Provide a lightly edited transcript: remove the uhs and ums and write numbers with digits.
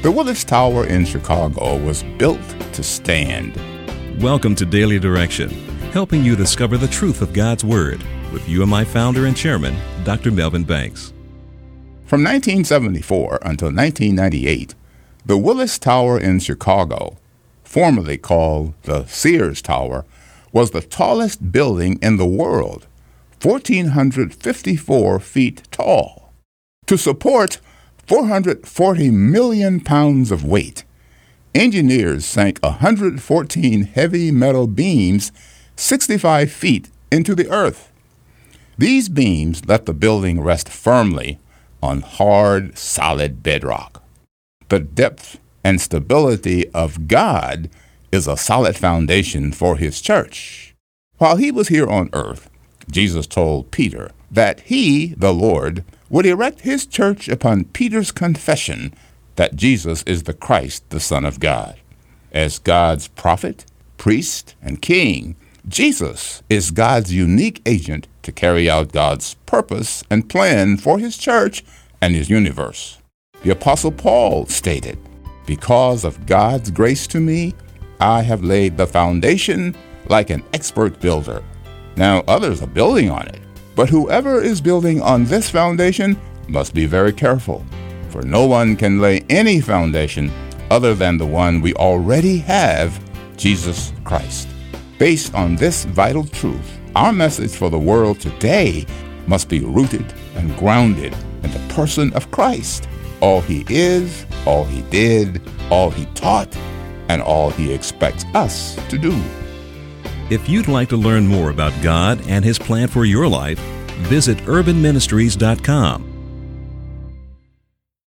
The Willis Tower in Chicago was built to stand. Welcome to Daily Direction, helping you discover the truth of God's Word with UMI founder and chairman, Dr. Melvin Banks. From 1974 until 1998, the Willis Tower in Chicago, formerly called the Sears Tower, was the tallest building in the world, 1,454 feet tall. To support 440 million pounds of weight, engineers sank 114 heavy metal beams 65 feet into the earth. These beams let the building rest firmly on hard, solid bedrock. The depth and stability of God is a solid foundation for His church. While He was here on earth, Jesus told Peter that He, the Lord, would erect His church upon Peter's confession that Jesus is the Christ, the Son of God. As God's prophet, priest, and king, Jesus is God's unique agent to carry out God's purpose and plan for His church and His universe. The Apostle Paul stated, "Because of God's grace to me, I have laid the foundation like an expert builder." Now others are building on it, but whoever is building on this foundation must be very careful, for no one can lay any foundation other than the one we already have, Jesus Christ. Based on this vital truth, our message for the world today must be rooted and grounded in the person of Christ. All He is, all He did, all He taught, and all He expects us to do. If you'd like to learn more about God and His plan for your life, visit urbanministries.com